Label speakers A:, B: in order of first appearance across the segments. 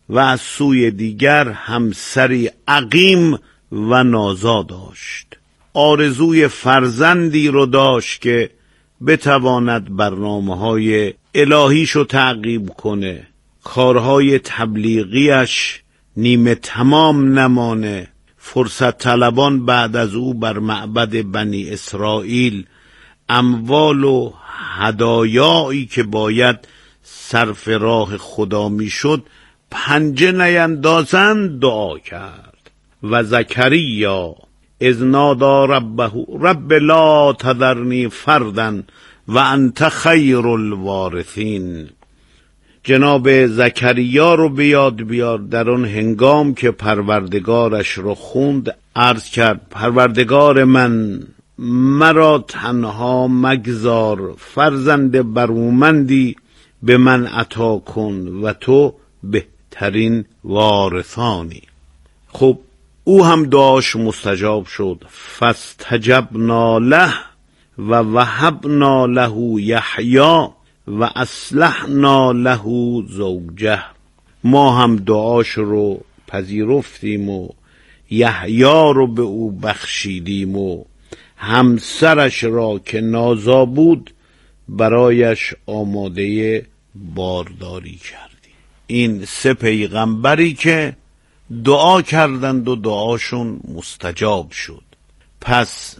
A: و از سوی دیگر همسری عقیم و نازا داشت. آرزوی فرزندی رو داشت که بتواند برنامه‌های الهیشو تعقیب کنه، کارهای تبلیغیش نیمه تمام نمانه، فرصت طلبان بعد از او بر معبد بنی اسرائیل اموال و هدایایی که باید صرف راه خدا میشد پنجه نیندازند دعا کرد. و زکریا اذ نادی ربه رب لا تذرنی فردا و انت خیر الوارثین. جناب زکریا رو بیاد بیار در اون هنگام که پروردگارش رو خوند، عرض کرد پروردگار من، مرا تنها مگذار، فرزند برومندی به من عطا کن و تو بهترین وارثانی. خب او هم دعاش مستجاب شد. فاستجبنا له و وهبنا له یحیی و اصلحنا له زوجه. ما هم دعاش رو پذیرفتیم و یحیی رو به او بخشیدیم و همسرش را که نازا بود برایش آماده بارداری کردیم. این 3 پیغمبری که دعا کردند و دعاشون مستجاب شد. پس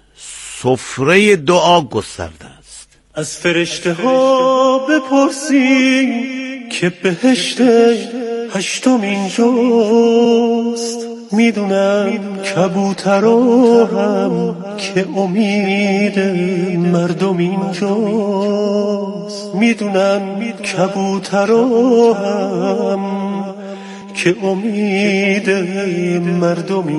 A: سفره دعا گسترده است.
B: از فرشته ها بپرسی که بهشت 8 اینجاست. میدونم کبوترها هم که امید مردم اینجاست. میدونم کبوترها هم که امید مردم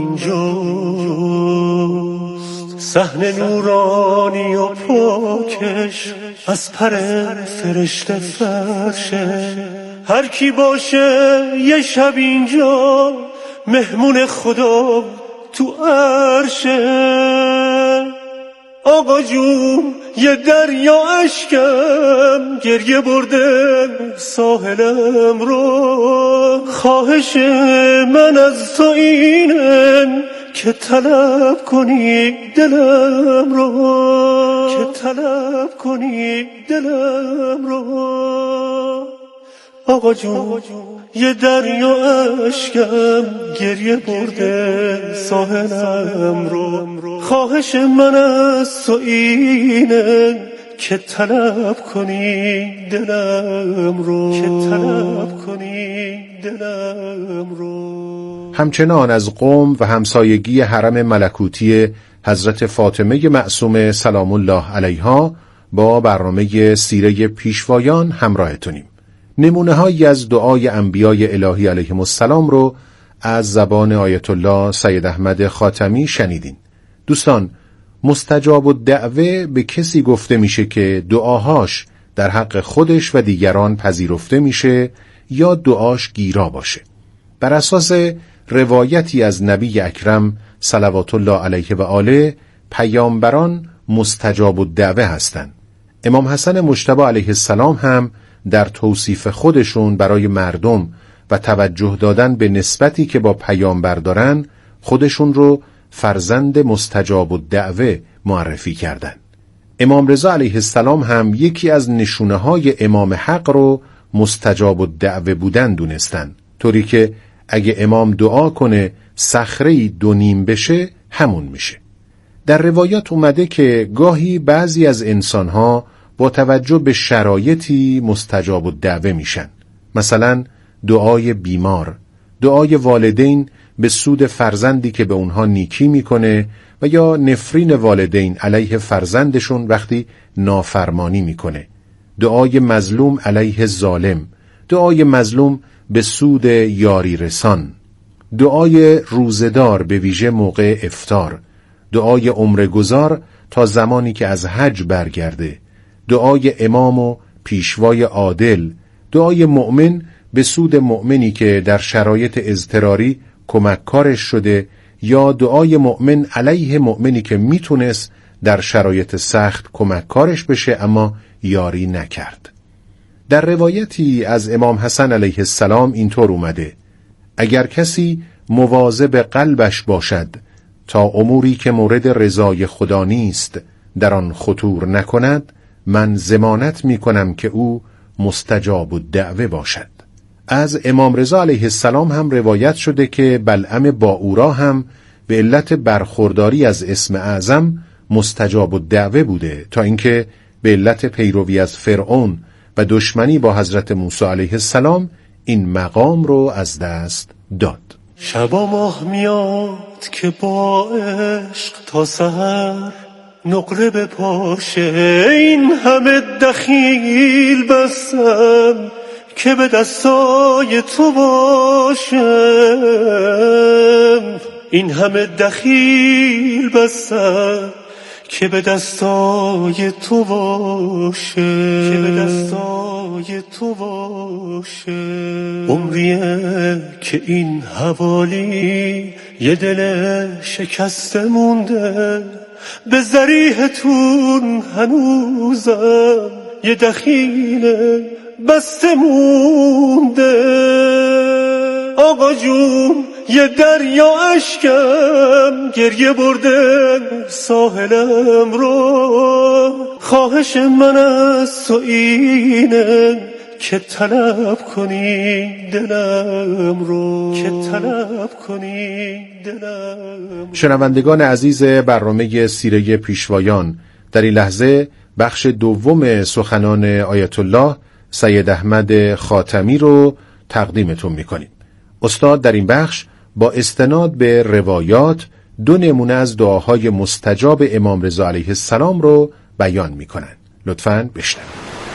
B: اینجاست. صحن نورانی و پاکش از پر فرشته فرشه. هر کی باشه یه شب اینجا مهمون خدا تو عرشه. آقا جون یه دریا اشکم گریه برده ساحلم رو. خواهش من از تو اینه که طلب کنی دلم رو، که طلب کنی دلم رو. آقا جون یه دریا اشکم گریه برده ساحلم رو. خواهش من از تو اینه که طلب کنی دلم رو، که طلب کنی دلم رو.
C: همچنان از قوم و همسایگی حرم ملکوتی حضرت فاطمه معصومه سلام الله علیها با برنامه سیره پیشوایان همراهتونیم. نمونه هایی از دعای انبیای الهی علیهم السلام رو از زبان آیت الله سید احمد خاتمی شنیدین. دوستان، مستجاب الدعوه به کسی گفته میشه که دعاهاش در حق خودش و دیگران پذیرفته میشه یا دعاش گیرا باشه. بر اساس روایتی از نبی اکرم صلوات الله علیه و آله، پیامبران مستجاب الدعوه هستند. امام حسن مجتبی علیه السلام هم در توصیف خودشون برای مردم و توجه دادن به نسبتی که با پیامبر دارن، خودشون رو فرزند مستجاب الدعوه معرفی کردن. امام رضا علیه السلام هم یکی از نشونه‌های امام حق رو مستجاب الدعوه بودن دونستن، طوری که اگه امام دعا کنه صخره‌ای 2 نیم بشه همون میشه. در روایات اومده که گاهی بعضی از انسانها با توجه به شرایطی مستجاب الدعوه میشن. مثلا دعای بیمار، دعای والدین به سود فرزندی که به اونها نیکی میکنه و یا نفرین والدین علیه فرزندشون وقتی نافرمانی میکنه، دعای مظلوم علیه ظالم، دعای مظلوم به سود یاری رسان، دعای روزدار به ویژه موقع افطار، دعای عمرگزار تا زمانی که از حج برگرده، دعای امام و پیشوای عادل، دعای مؤمن به سود مؤمنی که در شرایط اضطراری کمککارش شده، یا دعای مؤمن علیه مؤمنی که میتونست در شرایط سخت کمککارش بشه اما یاری نکرد. در روایتی از امام حسن علیه السلام اینطور اومده: اگر کسی مواظب قلبش باشد تا اموری که مورد رضای خدا نیست در آن خطور نکند، من ضمانت می کنم که او مستجاب الدعوه باشد. از امام رضا علیه السلام هم روایت شده که بلعم باعورا هم به علت برخورداری از اسم اعظم مستجاب الدعوه بوده، تا اینکه به علت پیروی از فرعون و دشمنی با حضرت موسی علیه السلام این مقام رو از دست داد.
B: شبا ماه میاد که با عشق تا سحر نقره بپاشه، این همه دخیل بستم که به دستای تو باشم، این همه دخیل بستم که به دستای تو باشه، که به دستای تو باشه. عمریه که این حوالی یه دل شکسته مونده، به ذریحتون هنوزم یه دخیل بسته مونده. آقا جون یه دریا اشکم گریه برده ساحلم رو، خواهش من از تو اینه که طلب کنی دلم رو، که طلب کنی دلم.
C: شنوندگان عزیز برنامه سیره پیشوایان، در این لحظه بخش دوم سخنان آیت الله سید احمد خاتمی رو تقدیمتون میکنیم. استاد در این بخش با استناد به روایات 2 نمونه از دعاهای مستجاب امام رضا علیه السلام رو بیان میکنن. لطفاً بشنوید.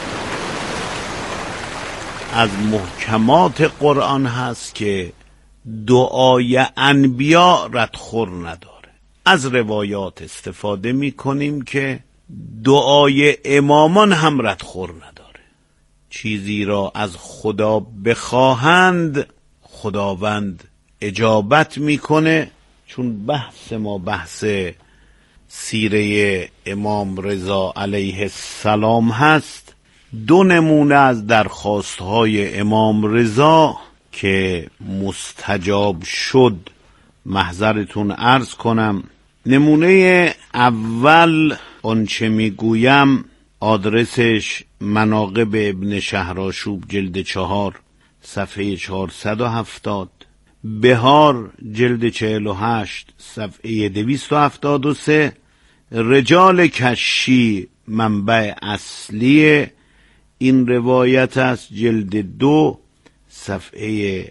A: از محکمات قرآن هست که دعای انبیا ردخور نداره. از روایات استفاده میکنیم که دعای امامان هم ردخور نداره. چیزی را از خدا بخواهند خداوند اجابت میکنه. چون بحث ما بحث سیره امام رضا علیه السلام هست، 2 نمونه از درخواستهای امام رضا که مستجاب شد محضرتون عرض کنم. نمونه اول آنچه میگویم آدرسش مناقب ابن شهرآشوب جلد 4 صفحه 470، بهار جلد 48 صفحه 273، رجال کشی منبع اصلی این روایت است، جلد 2 صفحه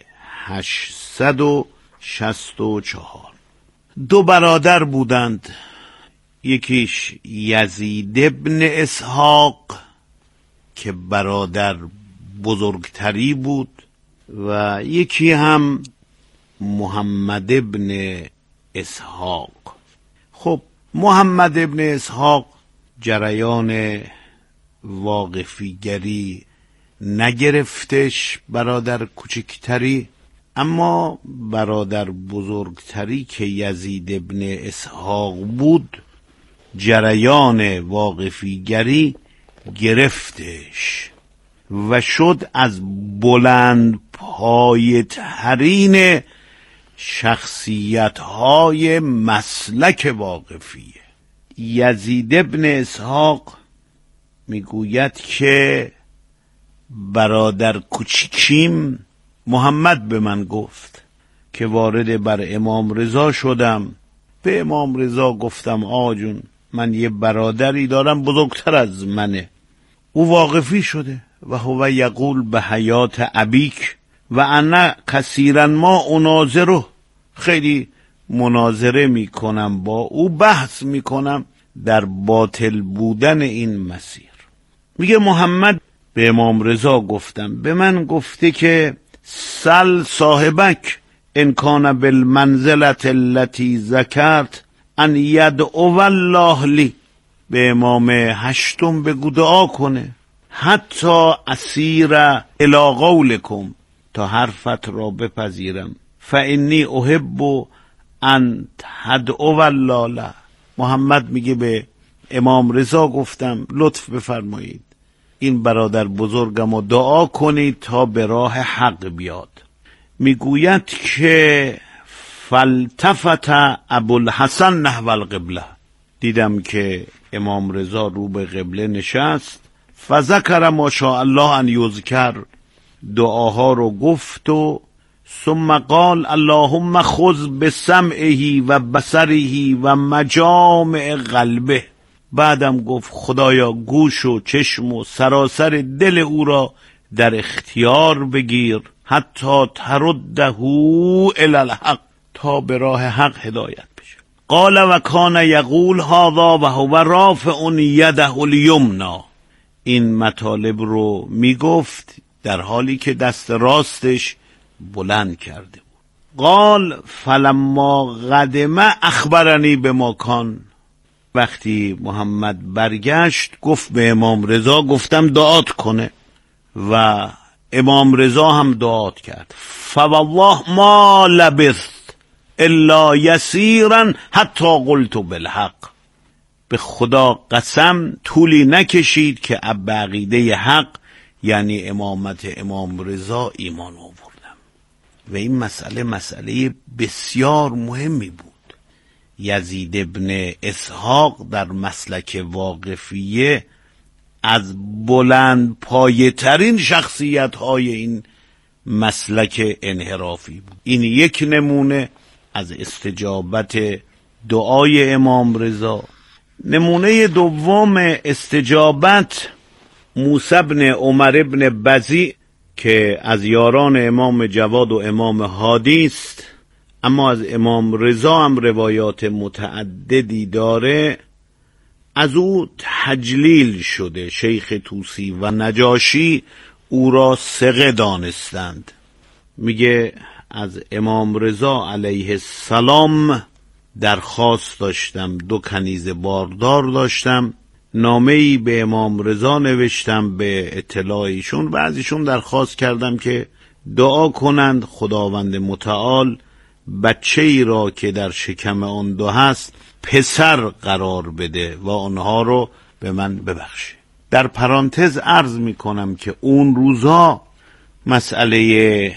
A: 864. 2 برادر بودند، یکیش یزید ابن اسحاق که برادر بزرگتری بود و یکی هم محمد ابن اسحاق. خب محمد ابن اسحاق جریان واقفیگری نگرفتش برادر کوچکتری، اما برادر بزرگتری که یزید ابن اسحاق بود جریان واقفیگری گرفتش و شد از بلند پایه ترین شخصیت های مسلک واقفیه. یزید ابن اسحاق میگوید که برادر کوچیکیم محمد به من گفت که وارد بر امام رضا شدم. به امام رضا گفتم آقا جون من یه برادری دارم بزرگتر از منه، او واقفی شده و هو یقول به حیات ابیک و انا کثیرا ما اناظره، خیلی مناظره میکنم با او، بحث میکنم در باطل بودن این مسیر. میگه محمد به امام رضا گفتم به من گفته که سل صاحبک ان کان بالمنزلت التي ذکرت ان یدعو الله لی، به امام هشتم بگو دعا کنه حتی اسیر الی قولکم، تا حرفت را بپذیرم، فانی احب ان تدعو الله له. محمد میگه به امام رضا گفتم لطف بفرمایید این برادر بزرگم رو دعا کنید تا به راه حق بیاد. میگوید که فالتفت ابوالحسن نحو القبله، دیدم که امام رضا رو به قبله نشست، فذکر ما شاء الله ان یذکر، دعاها رو گفت و ثم قال اللهم خذ بسمعه و بصره و مجامع قلبه، بعدم گفت خدایا گوش و چشم و سراسر دل او را در اختیار بگیر، حتی ترده الی الحق، تا به راه حق هدایت بشه. قال و کان یقول هذا و هو رافع یده الیمنی، این مطالب رو میگفت در حالی که دست راستش بلند کرده بود. قال فلما قدم اخبرنی بما کان، وقتی محمد برگشت گفت به امام رضا گفتم دعات کنه و امام رضا هم دعات کرد. فوالله ما لبثت الا یسیرا حتی قلت بالحق، به خدا قسم طولی نکشید که اب عقیده حق یعنی امامت امام رضا ایمان آوردم. و این مسئله بسیار مهمی بود. یزید ابن اسحاق در مسلک واقفیه از بلند پایه ترین شخصیت های این مسلک انحرافی بود. این یک نمونه از استجابت دعای امام رضا. نمونه دوم استجابت موسی بن عمر بن بزیع که از یاران امام جواد و امام هادی است، اما از امام رضا هم روایات متعددی داره. از او تجلیل شده، شیخ طوسی و نجاشی او را ثقه دانستند. میگه از امام رضا علیه السلام درخواست داشتم، 2 کنیز باردار داشتم، نامه‌ای به امام رضا نوشتم به اطلاع ایشون و از ایشون درخواست کردم که دعا کنند خداوند متعال بچه‌ای را که در شکم آن 2 هست پسر قرار بده و آنها رو به من ببخشه. در پرانتز عرض میکنم که اون روزا مسئله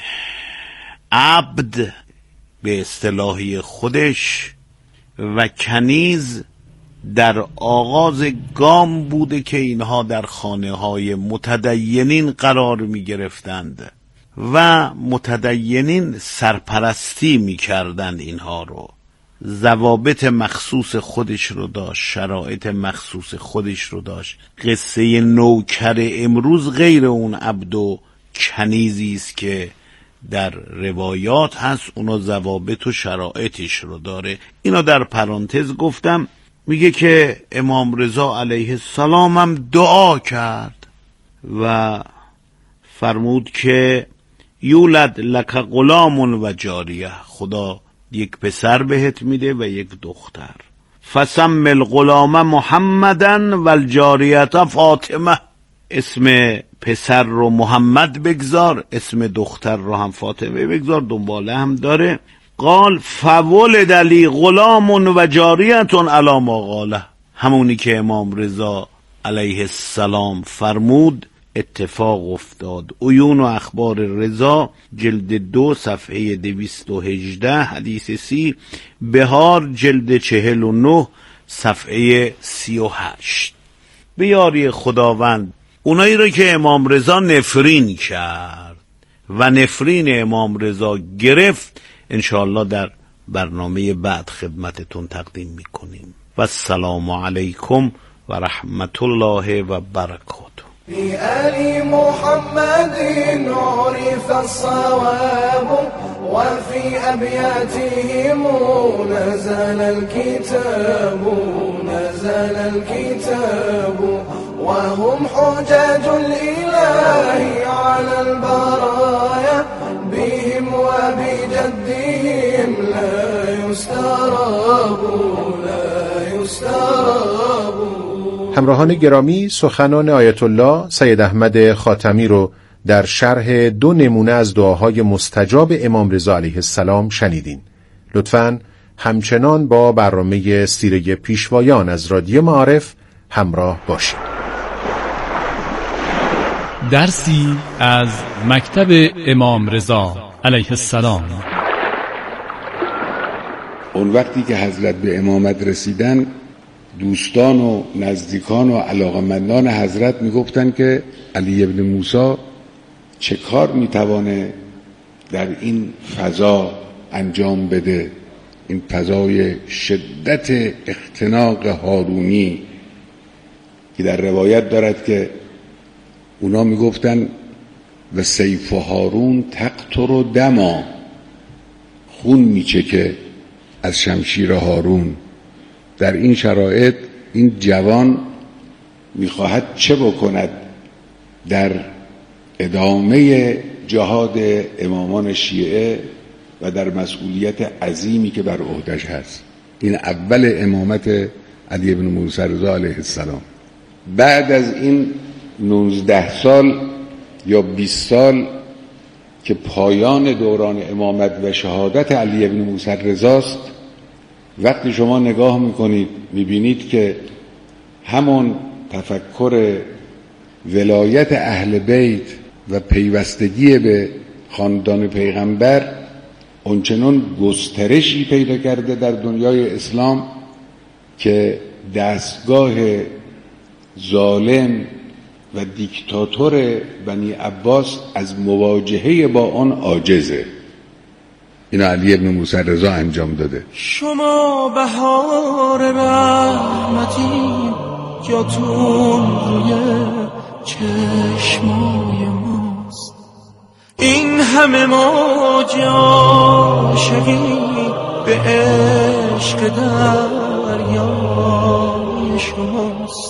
A: عبد به اصطلاحی خودش و کنیز در آغاز گام بوده که اینها در خانه های متدینین قرار می گرفتند و متدینین سرپرستی می کردند اینها رو. ضوابط مخصوص خودش رو داشت، شرایط مخصوص خودش رو داشت. قصه نوکر امروز غیر اون عبد و کنیزی است که در روایات هست، اونا ضوابط و شرایطش رو داره. اینا در پرانتز گفتم. میگه که امام رضا علیه السلام هم دعا کرد و فرمود که یولد لک غلام و جاریه، خدا یک پسر بهت میده و یک دختر. فسم الغلام محمدن و الجاریه فاطمه، اسم پسر رو محمد بگذار، اسم دختر رو هم فاطمه بگذار، دنباله هم داره. قال فولد لی غلام و جاریتون علی ما قاله، همونی که امام رضا علیه السلام فرمود اتفاق افتاد. عیون و اخبار رضا جلد 2 صفحه 218 حدیث 30، بهار جلد 49 صفحه 38. به یاری خداوند اونایی رو که امام رضا نفرین کرد و نفرین امام رضا گرفت انشاءالله در برنامه بعد خدمتتون تقدیم میکنیم. و السلام علیکم و رحمت الله و برکاته.
D: في آل محمد عرف الصواب وفي أبياتهم نزل الكتاب وهم حجاج الإله على البرايا بهم وبجدهم لا يستراب.
C: همراهان گرامی، سخنان آیت الله سید احمد خاتمی رو در شرح 2 نمونه از دعاهای مستجاب امام رضا علیه السلام شنیدین. لطفاً همچنان با برنامه سیره پیشوایان از رادیو معارف همراه باشید.
E: درسی از مکتب امام رضا علیه السلام.
F: اون وقتی که حضرت به امامت رسیدن، دوستان و نزدیکان و علاقمندان حضرت میگفتن که علی ابن موسی چه کار میتوانه در این فضا انجام بده، این فضای شدت اختناق هارونی که در روایت دارد که اونا میگفتن و سیف هارون تقطر دما، خون میچکه از شمشیر هارون. در این شرایط این جوان میخواهد چه بکند در ادامه جهاد امامان شیعه و در مسئولیت عظیمی که بر عهده‌اش هست. این اول امامت علی بن موسی رضا علیه السلام. بعد از این 19 سال یا 20 سال که پایان دوران امامت و شهادت علی بن موسی رضاست، وقتی شما نگاه میکنید میبینید که همون تفکر ولایت اهل بیت و پیوستگی به خاندان پیغمبر اونچنان گسترشی پیدا کرده در دنیای اسلام که دستگاه ظالم و دیکتاتور بنی عباس از مواجهه با آن عاجزه. این علی بن موسی رضا انجام داده.
B: شما بهار رحمتی جاتون روی چشمای ماست، این همه موج عاشقی به عشق دریای شماست.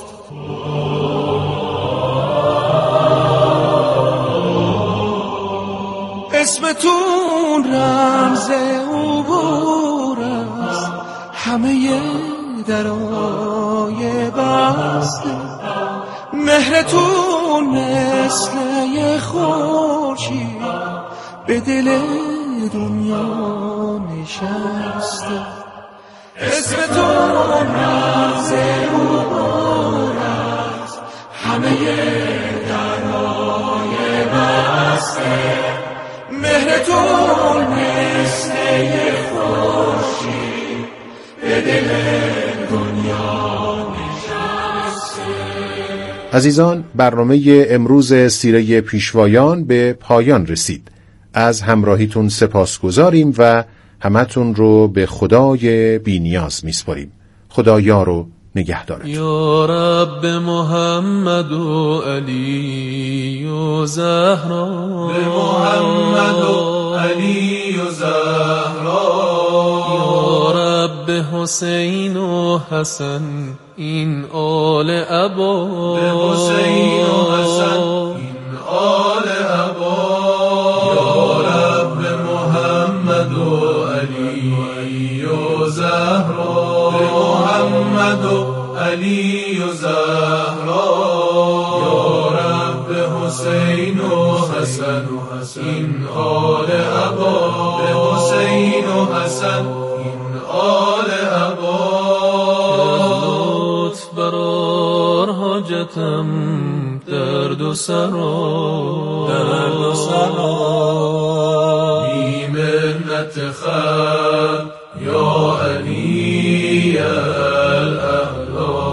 B: اسمتون رمز عبور است، همه درای بسته، مهرتون مثل یه خورشید به دل دنیا نشسته. اسمتون رمز عبور است، همه درای بسته، مهرتون مثل یه خورشید به دل دنیا نشسته.
C: عزیزان، برنامه امروز سیره پیشوایان به پایان رسید. از همراهیتون سپاسگزاریم و همتون رو به خدای بی‌نیاز میسپاریم. خدا یار و نگهدارت.
G: یا رب محمد و علی و زهرا،
B: به محمد و علی و زهرا،
G: یا رب حسین و حسن این آل عبا،
B: به حسین و حسن این آل عبا، یا رب محمد و علی و زهرا، به محمد و علی و زهرا، یا رب حسین و حسن این آل عبا، به حسین و حسن این آل عبا.
G: لطف برار حاجتم درد و سرا،
B: درد و سرا، بی منت خلق یا علی الاعلا.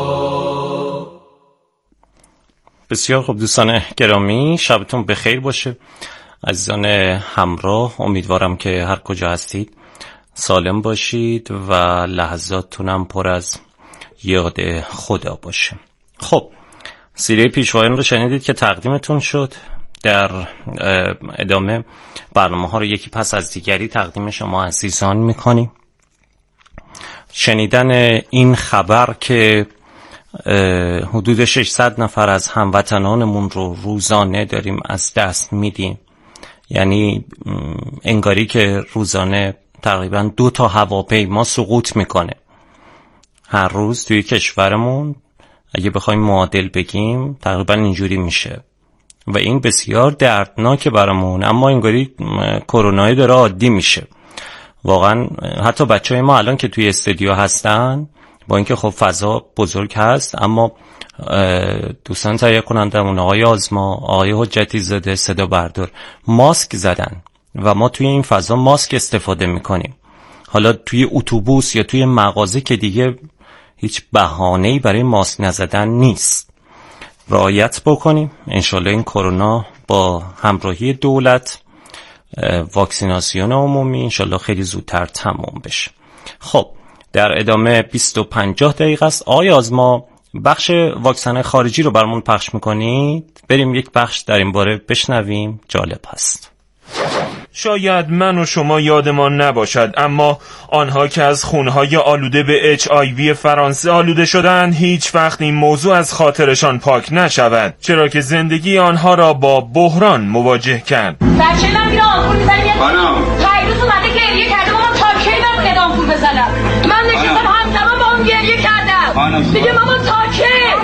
H: بسیار خوب دوستان گرامی، شبتون بخیر باشه. عزیزان همراه، امیدوارم که هر کجا هستید سالم باشید و لحظاتتونم پر از یاد خدا باشه. خب، سیره پیشوایان رو شنیدید که تقدیمتون شد. در ادامه برنامه ها رو یکی پس از دیگری تقدیم شما عزیزان میکنیم. شنیدن این خبر که حدود 600 نفر از هموطنانمون رو روزانه داریم از دست میدیم، یعنی انگاری که روزانه تقریبا 2 تا هواپیما سقوط میکنه هر روز توی کشورمون. اگه بخوایم معادل بگیم تقریبا اینجوری میشه و این بسیار دردناکه برامون، اما انگاری کرونایی داره عادی میشه. واقعا حتی بچهای ما الان که توی استودیو هستن با اینکه خب فضا بزرگ هست، اما دوستان تهیه کنندمون آقای آزما، آقای حجتی زاده صدا بردار ماسک زدن و ما توی این فضا ماسک استفاده میکنیم. حالا توی اتوبوس یا توی مغازه که دیگه هیچ بهانه‌ای برای ماسک نزدن نیست. رعایت بکنیم. انشالله این کرونا با همراهی دولت، واکسیناسیون عمومی انشالله خیلی زودتر تموم بشه. خب در ادامه 20-50 دقیقه است. آقای آزما بخش واکسن خارجی رو برامون پخش میکنید؟ بریم یک بخش در این باره بشنویم، جالب هست.
I: شاید من و شما یادمان نباشد، اما آنها که از خونهای آلوده به HIV فرانسه آلوده شدند هیچ وقت این موضوع از خاطرشان پاک نشود، چرا که زندگی آنها را با بحران مواجه کرد.
J: بچه من میره آمپول میزنیم، پیروز اومده گریه کرده، مامان تا کی بمونه آمپول بزنم؟ من نشستم همزمان با اون گریه کردم دیگه، مامان تا کی؟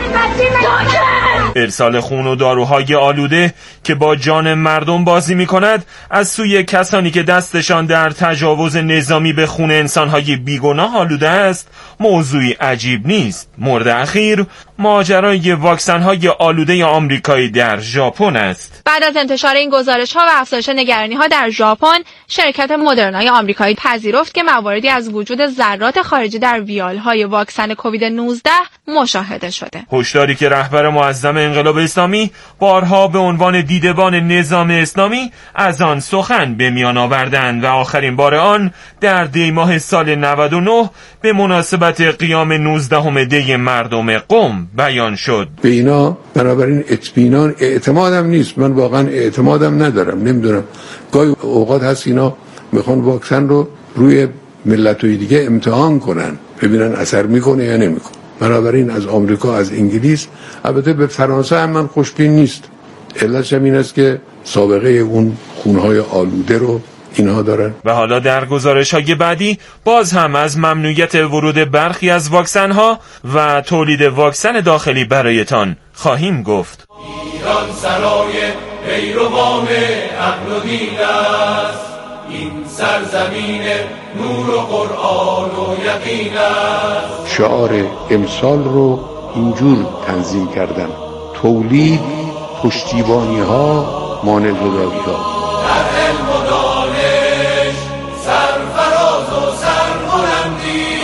I: ارسال خون و داروهای آلوده که با جان مردم بازی می کند از سوی کسانی که دستشان در تجاوز نظامی به خون انسانهای بیگناه آلوده است موضوعی عجیب نیست. مورد اخیر ماجرای واکسن‌های آلوده آمریکایی در ژاپن است.
K: بعد از انتشار این گزارش‌ها و افزایش نگرانی‌ها در ژاپن، شرکت مدرنای آمریکایی پذیرفت که مواردی از وجود ذرات خارجی در ویال‌های واکسن کووید 19 مشاهده شده.
I: هشداری که رهبر معظم انقلاب اسلامی بارها به عنوان دیدبان نظام اسلامی از آن سخن به میان آوردند و آخرین بار آن در دی‌ماه سال 99 به مناسبت قیام 19 دی مردم قم بیان شد.
F: به اینا بنابراین اطمینان اعتمادم نیست، من واقعا اعتمادم ندارم. نمیدونم گاهی اوقات هست اینا میخوان واکسن رو روی ملت‌های دیگه امتحان کنن ببینن اثر میکنه یا نمیکنه. بنابراین از آمریکا، از انگلیس، البته به فرانسه هم من خوشبین نیست. علتش این است که سابقه اون خونهای آلوده رو اینها دارن.
I: و حالا در گزارش‌های بعدی باز هم از ممنوعیت ورود برخی از واکسن‌ها و تولید واکسن داخلی برایتان خواهیم گفت.
B: ایران سرای پیروان عقل و دین است، این سرزمین نور و قرآن و یقین است.
F: شعار امسال رو اینجور تنظیم کردم: تولید، پشتیبانی ها، مانع زدایی ها.
B: در علم و دانش سرفراز و سربلندی،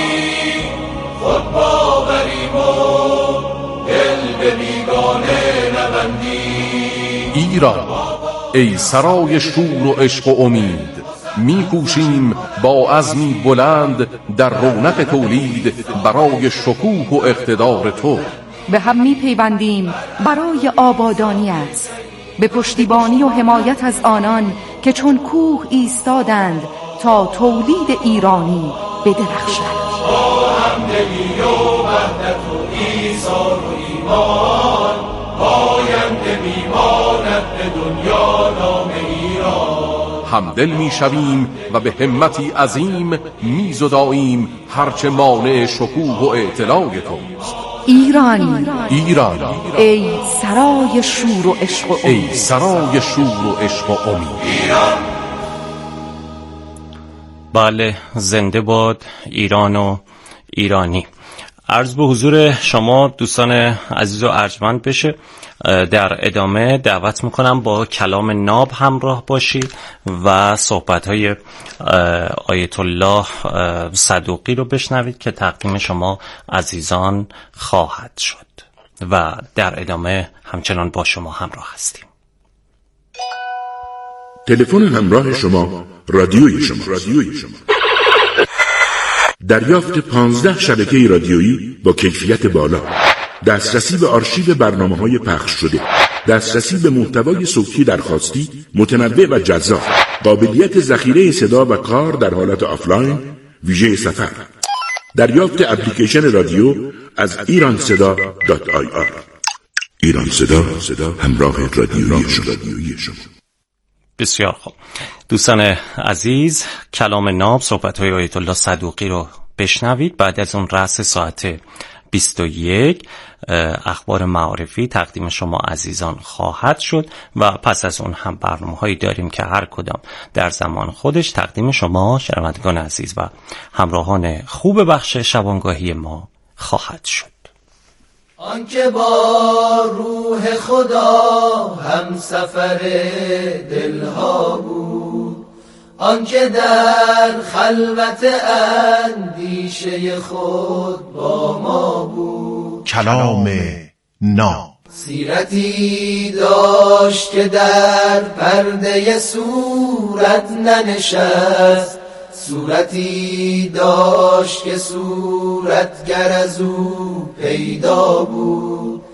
B: خود باوریم و دل به بیگانه نبندی.
L: ایران ای سرای شور و عشق و امید، می‌کوشیم با عزمی بلند در رونق تولید برای شکوه و اقتدار تو.
M: به هم می‌پیوندیم برای آبادانیت، به پشتیبانی و حمایت از آنان که چون کوه ایستادند تا تولید ایرانی بدرخشد.
B: با همدلی و وحدت و ایثار و ایمان، پاینده میماند به دنیا نام ایران.
L: همدل میشویم و به همتی عظیم میزداییم هرچه مانع شکوه و اعتلاع توست.
M: ایران،
L: ایران
M: ای سرای شور و عشق و امید،
L: ای سرای شور و عشق و امید.
B: ایران.
H: بله، زنده باد ایران و ایرانی. عرض به حضور شما دوستان عزیز و ارجمند بشه. در ادامه دعوت میکنم با کلام ناب همراه باشید و صحبت‌های آیت الله صدوقی رو بشنوید که تقدیم شما عزیزان خواهد شد و در ادامه همچنان با شما همراه هستیم.
N: تلفن همراه شما، رادیوی شما. دریافت 15 شبکه رادیویی با کیفیت بالا، دسترسی به آرشیو برنامه‌های پخش شده، دسترسی به محتوای صوتی درخواستی متنوع و جذاب، قابلیت ذخیره صدا و کار در حالت آفلاین ویژه سفر، دریافت اپلیکیشن رادیو از iranseda.ir. ایران صدا، همراه رادیویی شما.
H: بسیار خوب دوستان عزیز، کلام ناب، صحبت‌های آیت الله صدوقی رو بشنوید. بعد از اون رأس ساعت 21 اخبار معارفی تقدیم شما عزیزان خواهد شد و پس از اون هم برنامه‌هایی داریم که هر کدام در زمان خودش تقدیم شما شنوندگان عزیز و همراهان خوب بخش شبانگاهی ما خواهد شد.
D: آنکه با روح خدا هم سفر دلها بود، آنکه در خلوت اندیشه خود با ما بود.
C: کلام نا
D: سیرتی داشت که در پرده صورت ننشست، صورتی داشت که صورتگر از او پیدا بود،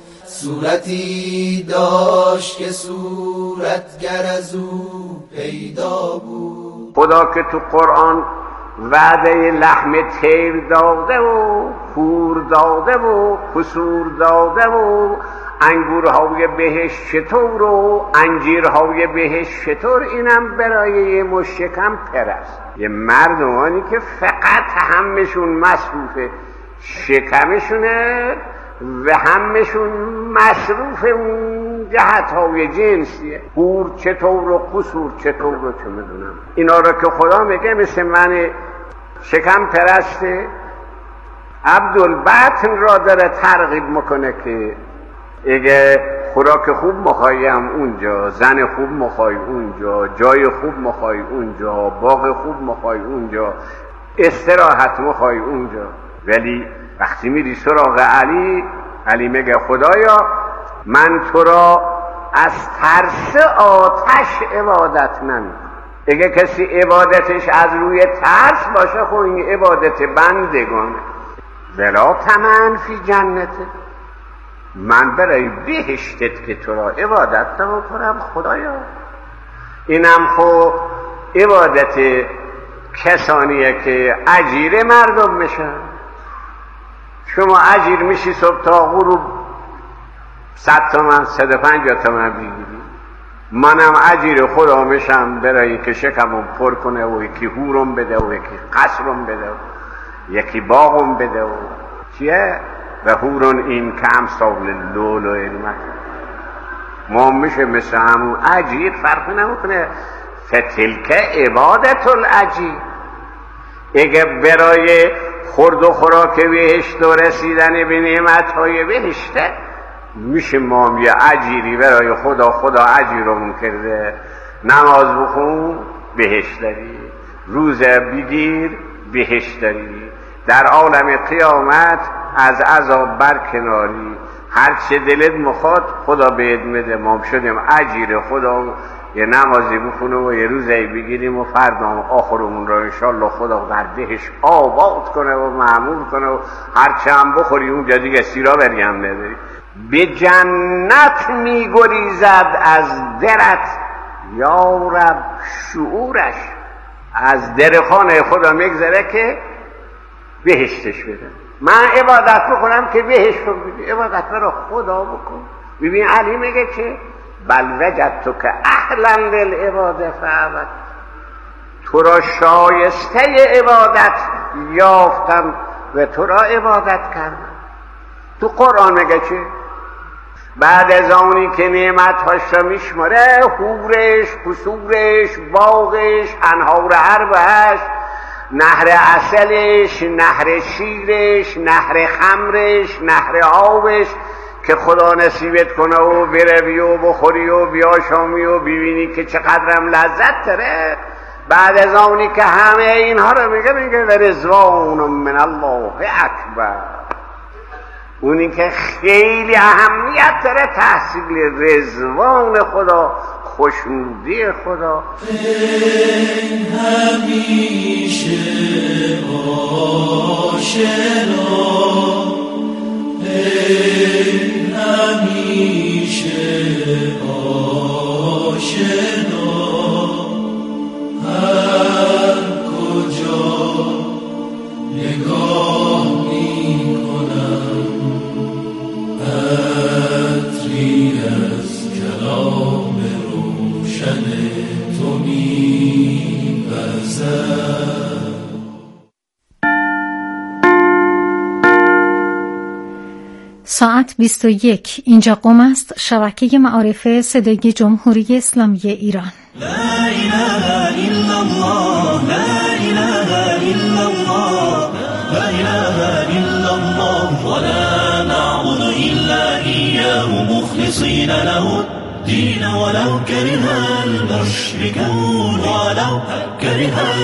D: صورتی داشت که صورتگر از او پیدا بود.
O: خدا که تو قرآن وعده لحم طیر داده و حور داده و قصور داده و انگورهای بهشت چطور و انجیرهای بهشت چطور، اینم برای یه مشکم پرست، یه مردمانی که فقط همشون مصروف شکمشونه و همشون مصروف اون جهتهای جنسیه. حور چطور و قصور چطور رو چه میدونم، اینا رو که خدا میگه مثل من شکم پرسته عبدالبطن را داره ترغیب میکنه که اگه خوراک خوب مخوایم اونجا، زن خوب مخوای اونجا، جای خوب مخوای اونجا، باغ خوب مخوای اونجا، استراحت مخوای اونجا. ولی وقتی میری سراغ علی میگه خدایا من تو را از ترس آتش عبادت نمیکنم. اگه کسی عبادتش از روی ترس باشه خب این عبادت بندگانه. ولا تمن فی جنته، من برای بهشتت که تو را عبادت نمیکنم خدایا. اینم خب عبادت کسانیه که اجیر مردم میشن. شما اجیر میشی صبح تا غروب 100 تومن 150 تومن بگیری، منم اجیر خدا میشم برای که شکمم پر کنه و یکی هورم بده و یکی قصرم بده و یکی باغم بده و چیه؟ و هورون این که امثال لولو علمت ما میشه مثل همون اجیر، فرق نمیکنه. فتلک عبادت الاجیر. اگه برای خورد و خوراک بهشت و رسیدن به نعمتهای بهشته میشه ما یه اجیری برای خدا اجیرمون کرده. نماز بخون بهشت داری، روزه بگیر بهشت داری، در عالم قیامت از عذاب برکناری، هر چه دلت مخواد خدا بهت میده. ما شدیم اجیر خدا، یه نمازی بخونیم و یه روزی بگیریم و فردا آخرمون را انشالله خدا در دهش آباد کنه و معمول کنه و هر چه هم بخوری اونجا دیگه سیرا بری هم نداری. به جنت میگریزد از درت یا رب شعورش، از در خانه خدا میگذره که بهشتش بده. من عبادت بکنم که بهشت رو بده، عبادت برای خدا بکن. ببین علی میگه که بل وجدتو که اهلا للعباده فعبد، تو را شایسته عبادت یافتم و تو را عبادت کردم. تو قرآن میگه چه؟ بعد از اونی که نعمت‌هاش را میشماره، حورش، قصورش، باغش، انهار عربش، نهر عسلش، نهر شیرش، نهر خمرش، نهر آبش که خدا نصیبت کنه و بروی و بخوری و بیاشامی و ببینی که چقدرم لذت داره. بعد از اونی که همه اینها رو میگه و رضوان من الله اکبر، اونی که خیلی اهمیت داره تحصیل رضوان خدا، خوشنودی خدا.
B: این همیشه آشنا، این همیشه آشنا، هر کجا نگاه می کنم عطری از کلام روشن تو می وزد.
P: ساعت 21 اینجا قم است، شبکه معارف صدای جمهوری اسلامی ایران.
B: لا اله الا الله، لا اله الا الله، لا اله الا الله، مخلصين له الدين ولو كره المشركون ولو كره